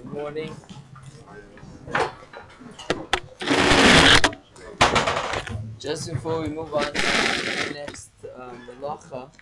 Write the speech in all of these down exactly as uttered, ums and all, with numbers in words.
Good morning. Just before we move on to the next um, melacha,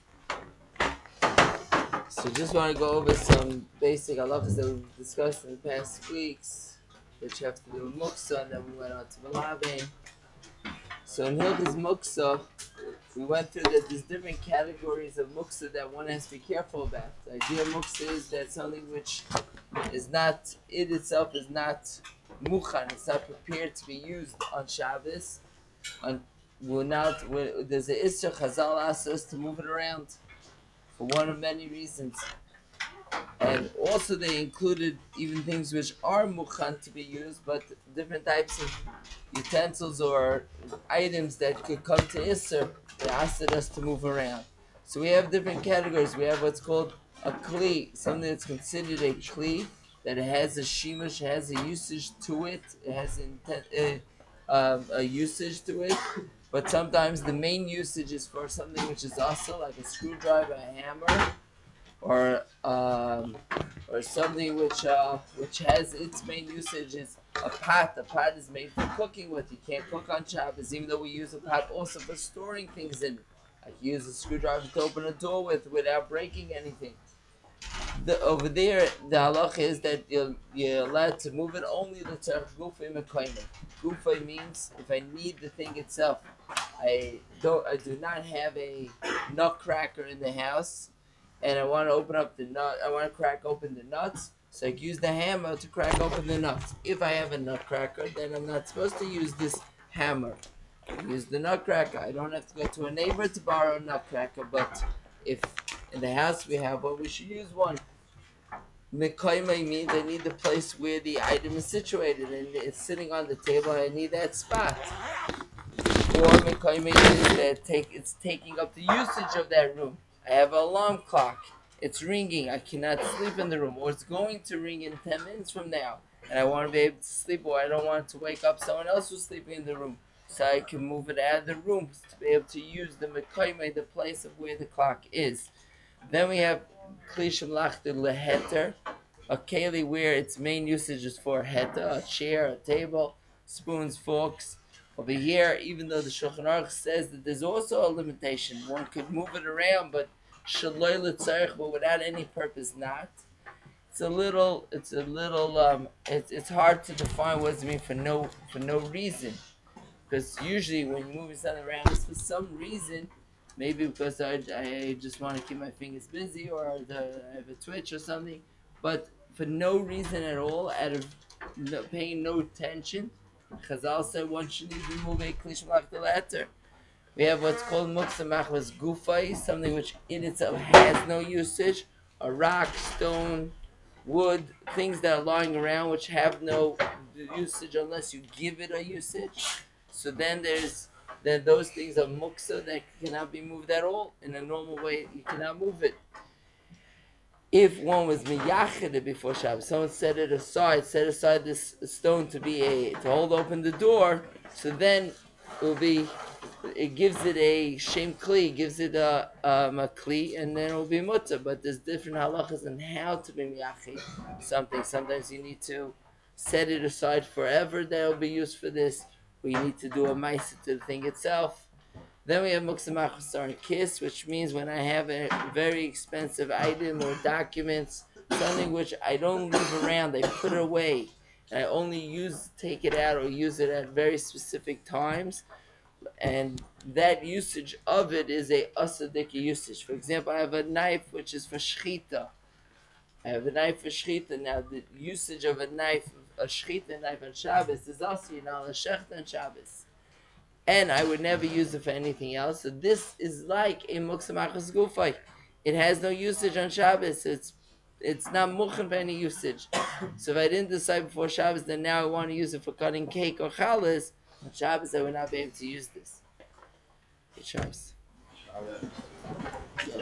so just want to go over some basic halachas that we've discussed in the past weeks, which have to do with muksa, and then we went on to malabe. So in Hilchas muksa, we went through that there's different categories of muksa that one has to be careful about. The idea of muksa is that something which is not, it itself is not mukhan, it's not prepared to be used on Shabbos. On, we're not, we're, there's an Isra Chazal asks us to move it around for one of many reasons. And also they included even things which are mukhan to be used, but different types of utensils or items that could come to Isra, they asked us to move around. So we have different categories. We have what's called a kli, something that's considered a kli, that it has a shimush, has a usage to it, it has intent, uh, um, a usage to it. But sometimes the main usage is for something which is also like a screwdriver, a hammer, or um, or something which uh, which has its main usage is a pot. A pot is made for cooking with. You can't cook on Shabbos, even though we use a pot also for storing things in it. I use a screwdriver to open a door with without breaking anything. The, over there, the halach is that you're, you're allowed to move it only the tzarech gufay mekayim. Gufay means if I need the thing itself. I don't. I do not have a nutcracker in the house, and I want to open up the nut. I want to crack open the nuts, so I use the hammer to crack open the nuts. If I have a nutcracker, then I'm not supposed to use this hammer. I use the nutcracker. I don't have to go to a neighbor to borrow a nutcracker, but if in the house we have one, we should use one. Mekaymai means I need the place where the item is situated, and it's sitting on the table. I need that spot. Or mekaymai is that take it's taking up the usage of that room. I have an alarm clock. It's ringing. I cannot sleep in the room, or it's going to ring in ten minutes from now, and I want to be able to sleep, or I don't want to wake up someone else who's sleeping in the room, so I can move it out of the room to be able to use the mekaymai, the place of where the clock is. Then we have kli shemlachta leheter, a keli where its main usage is for heta, a chair, a table, spoons, forks. Over here, even though the Shulchan Aruch says that there's also a limitation, one could move it around, but shaloi l'tzarech, but without any purpose, not. It's a little, it's a little, um, it's it's hard to define what does it mean for no for no reason, because usually when you're moving something around, it's for some reason. Maybe because I, I just want to keep my fingers busy, or the, I have a twitch or something, but for no reason at all, out of no, paying no attention. Chazal said one should even move a kli shemlachta leheter. We have what's called muksa machmas gufay, something which in itself has no usage, a rock, stone, wood, things that are lying around which have no usage unless you give it a usage. So then there's then those things are muksa that cannot be moved at all. In a normal way, you cannot move it. If one was miyached before Shabbos, someone set it aside, set aside this stone to be a to hold open the door, so then it will be, it gives it a shem kli, gives it a um, a kli, and then it will be mutter. But there's different halachas on how to be miyached something. Sometimes you need to set it aside forever that will be used for this, or you need to do a ma'aseh to the thing itself. Then we have muksa machmas kiss, which means when I have a very expensive item or documents, something which I don't leave around, I put it away, and I only use, take it out or use it at very specific times, and that usage of it is a asadik usage. For example, I have a knife which is for shchita. I have a knife for shchita. Now, the usage of a knife, a shchita knife on Shabbos is also, you know, a shechta on Shabbos. And I would never use it for anything else. So this is like a muksa machmas gufay. It has no usage on Shabbos. It's it's not mukhan for any usage. So if I didn't decide before Shabbos, then now I want to use it for cutting cake or challahs, on Shabbos I would not be able to use this. Good Shabbos.